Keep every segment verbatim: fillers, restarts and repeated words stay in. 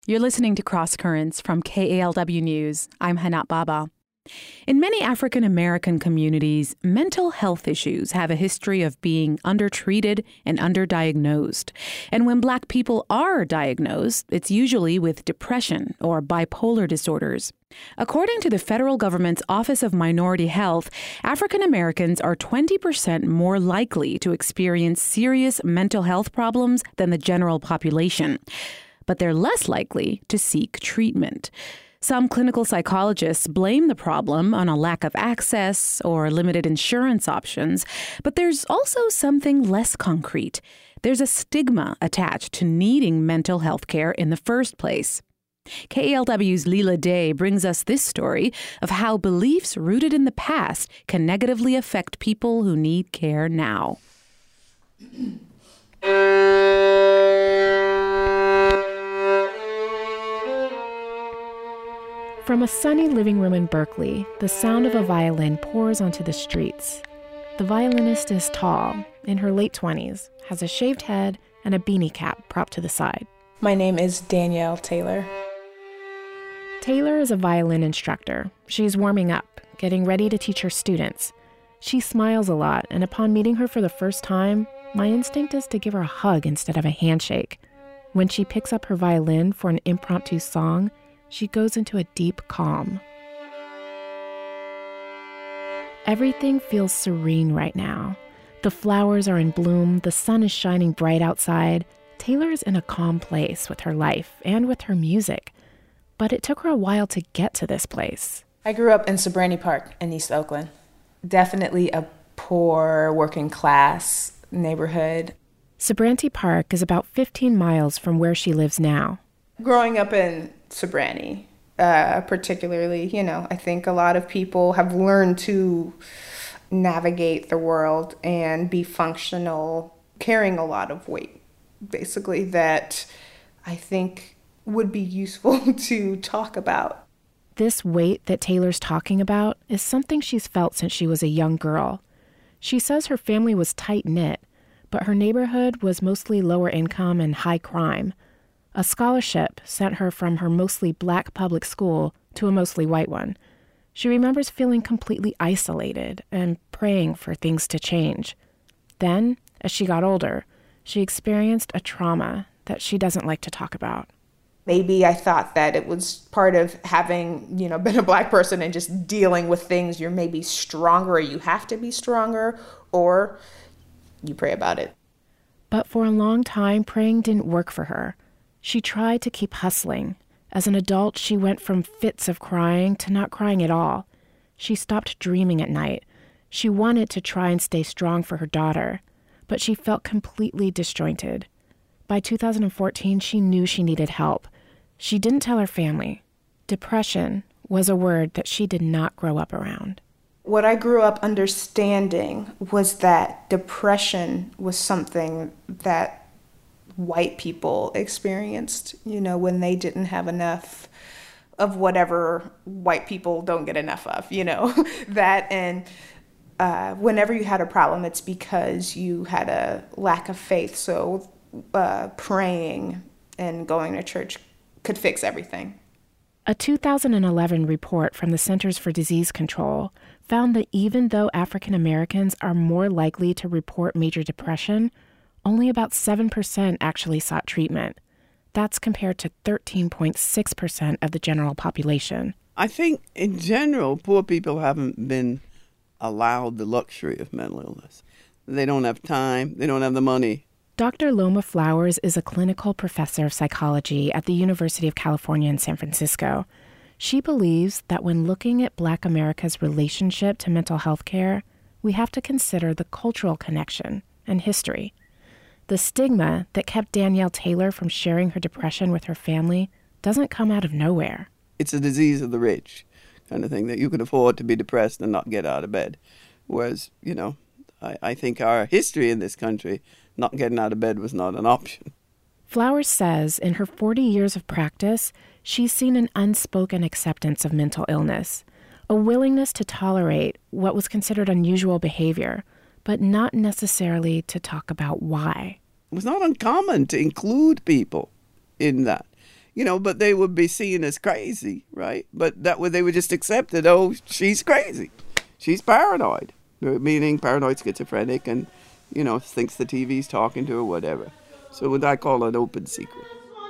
You're listening to Cross Currents from K A L W News. I'm Hanat Baba. In many African American communities, mental health issues have a history of being undertreated and underdiagnosed. And when Black people are diagnosed, it's usually with depression or bipolar disorders. According to the federal government's Office of Minority Health, African Americans are twenty percent more likely to experience serious mental health problems than the general population. But they're less likely to seek treatment. Some clinical psychologists blame the problem on a lack of access or limited insurance options, but there's also something less concrete. There's a stigma attached to needing mental health care in the first place. K A L W's Leela Day brings us this story of how beliefs rooted in the past can negatively affect people who need care now. From a sunny living room in Berkeley, the sound of a violin pours onto the streets. The violinist is tall, in her late twenties, has a shaved head and a beanie cap propped to the side. My name is Danielle Taylor. Taylor is a violin instructor. She's warming up, getting ready to teach her students. She smiles a lot, and upon meeting her for the first time, my instinct is to give her a hug instead of a handshake. When she picks up her violin for an impromptu song, she goes into a deep calm. Everything feels serene right now. The flowers are in bloom, the sun is shining bright outside. Taylor's in a calm place with her life and with her music. But it took her a while to get to this place. I grew up in Sobranie Park in East Oakland. Definitely a poor, working class neighborhood. Sobranie Park is about fifteen miles from where she lives now. Growing up in Sobranie, uh, particularly, you know, I think a lot of people have learned to navigate the world and be functional, carrying a lot of weight, basically, that I think would be useful to talk about. This weight that Taylor's talking about is something she's felt since she was a young girl. She says her family was tight-knit, but her neighborhood was mostly lower income and high crime. A scholarship sent her from her mostly Black public school to a mostly white one. She remembers feeling completely isolated and praying for things to change. Then, as she got older, she experienced a trauma that she doesn't like to talk about. Maybe I thought that it was part of having, you know, been a Black person and just dealing with things. You're maybe stronger, or you have to be stronger, or you pray about it. But for a long time, praying didn't work for her. She tried to keep hustling. As an adult, she went from fits of crying to not crying at all. She stopped dreaming at night. She wanted to try and stay strong for her daughter, but she felt completely disjointed. By two thousand fourteen, she knew she needed help. She didn't tell her family. Depression was a word that she did not grow up around. What I grew up understanding was that depression was something that white people experienced, you know, when they didn't have enough of whatever white people don't get enough of, you know, that. And uh, whenever you had a problem, it's because you had a lack of faith. So uh, praying and going to church could fix everything. A two thousand eleven report from the Centers for Disease Control found that even though African Americans are more likely to report major depression, only about seven percent actually sought treatment. That's compared to thirteen point six percent of the general population. I think, in general, poor people haven't been allowed the luxury of mental illness. They don't have time. They don't have the money. Doctor Loma Flowers is a clinical professor of psychology at the University of California in San Francisco. She believes that when looking at Black America's relationship to mental health care, we have to consider the cultural connection and history. The stigma that kept Danielle Taylor from sharing her depression with her family doesn't come out of nowhere. It's a disease of the rich kind of thing, that you can afford to be depressed and not get out of bed. Whereas, you know, I, I think our history in this country, not getting out of bed was not an option. Flowers says in her forty years of practice, she's seen an unspoken acceptance of mental illness, a willingness to tolerate what was considered unusual behavior, but not necessarily to talk about why. It was not uncommon to include people in that. you know, but they would be seen as crazy, right? But that would, they would just accept it. Oh, she's crazy. She's paranoid, meaning paranoid schizophrenic and, you know, thinks the T V's talking to her, whatever. So what I call an open secret.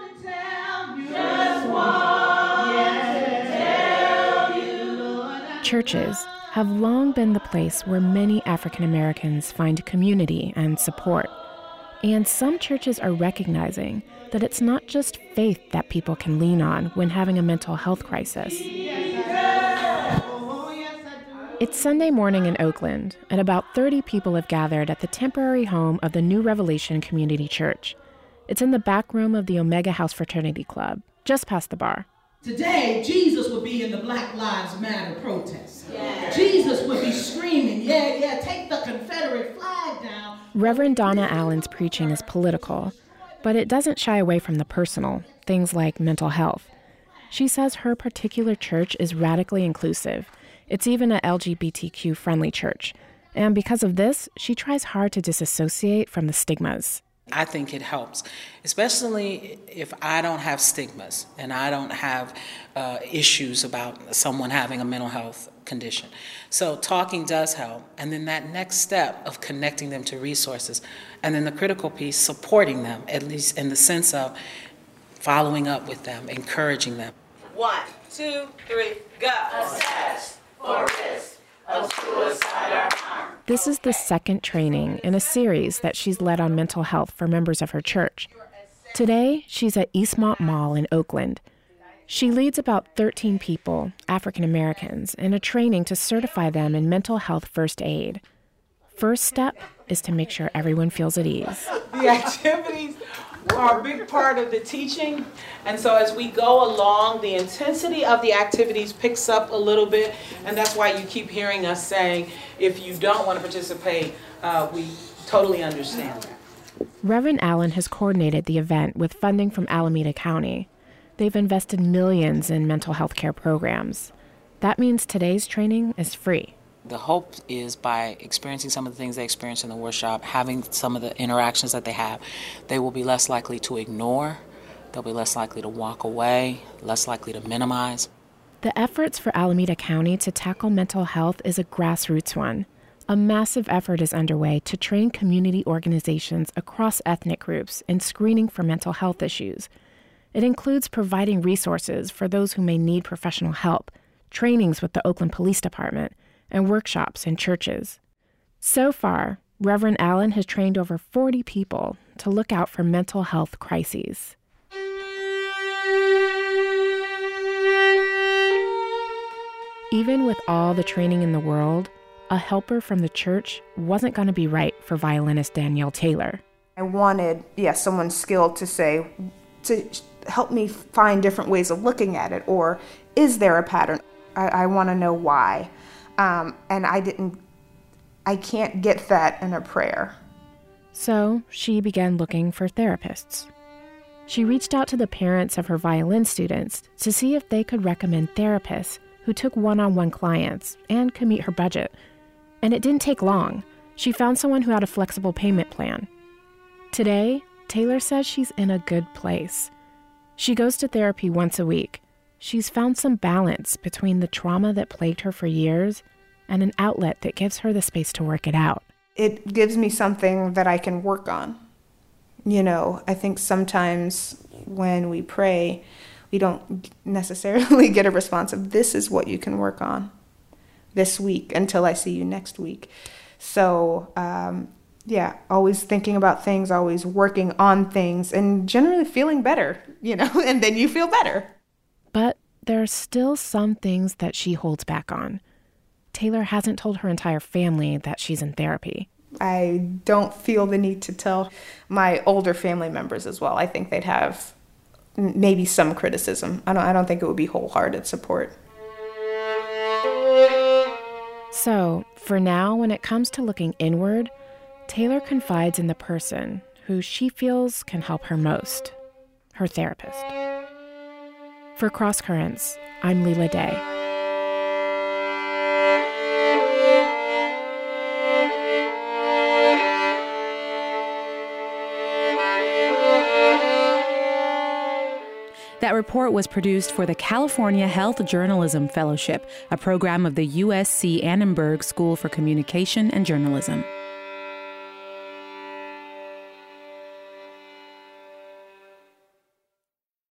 Churches have long been the place where many African Americans find community and support. And some churches are recognizing that it's not just faith that people can lean on when having a mental health crisis. It's Sunday morning in Oakland, and about thirty people have gathered at the temporary home of the New Revelation Community Church. It's in the back room of the Omega House Fraternity Club, just past the bar. Today, Jesus would be in the Black Lives Matter protest. Yeah. Jesus would be screaming, yeah, yeah, take the Confederate flag down. Reverend Donna Allen's preaching is political, but it doesn't shy away from the personal, things like mental health. She says her particular church is radically inclusive. It's even a L G B T Q-friendly church. And because of this, she tries hard to disassociate from the stigmas. I think it helps, especially if I don't have stigmas and I don't have uh, issues about someone having a mental health condition. So talking does help. And then that next step of connecting them to resources. And then the critical piece, supporting them, at least in the sense of following up with them, encouraging them. One, two, three, go. Assess for risk of suicide or harm. This is the second training in a series that she's led on mental health for members of her church. Today, she's at Eastmont Mall in Oakland. She leads about thirteen people, African Americans, in a training to certify them in mental health first aid. First step is to make sure everyone feels at ease. The activities are a big part of the teaching, and so as we go along, the intensity of the activities picks up a little bit, and that's why you keep hearing us saying, if you don't want to participate, uh, we totally understand that. Reverend Allen has coordinated the event with funding from Alameda County. They've invested millions in mental health care programs. That means today's training is free. The hope is by experiencing some of the things they experience in the workshop, having some of the interactions that they have, they will be less likely to ignore, they'll be less likely to walk away, less likely to minimize. The efforts for Alameda County to tackle mental health is a grassroots one. A massive effort is underway to train community organizations across ethnic groups in screening for mental health issues. It includes providing resources for those who may need professional help, trainings with the Oakland Police Department, and workshops in churches. So far, Reverend Allen has trained over forty people to look out for mental health crises. Even with all the training in the world, a helper from the church wasn't going to be right for violinist Danielle Taylor. I wanted, yeah, someone skilled to say, to help me find different ways of looking at it, or is there a pattern? I, I want to know why. Um, and I didn't, I can't get that in a prayer. So she began looking for therapists. She reached out to the parents of her violin students to see if they could recommend therapists who took one-on-one clients and could meet her budget. And it didn't take long. She found someone who had a flexible payment plan. Today, Taylor says she's in a good place. She goes to therapy once a week. She's found some balance between the trauma that plagued her for years and an outlet that gives her the space to work it out. It gives me something that I can work on. You know, I think sometimes when we pray, we don't necessarily get a response of, this is what you can work on this week until I see you next week. So, um, yeah, always thinking about things, always working on things, and generally feeling better, you know, and then you feel better. But there are still some things that she holds back on. Taylor hasn't told her entire family that she's in therapy. I don't feel the need to tell my older family members as well. I think they'd have maybe some criticism. I don't, I don't think it would be wholehearted support. So, for now, when it comes to looking inward, Taylor confides in the person who she feels can help her most, her therapist. For Cross Currents, I'm Leela Day. That That report was produced for the California Health Journalism Fellowship, a program of the U S C Annenberg School for Communication and Journalism.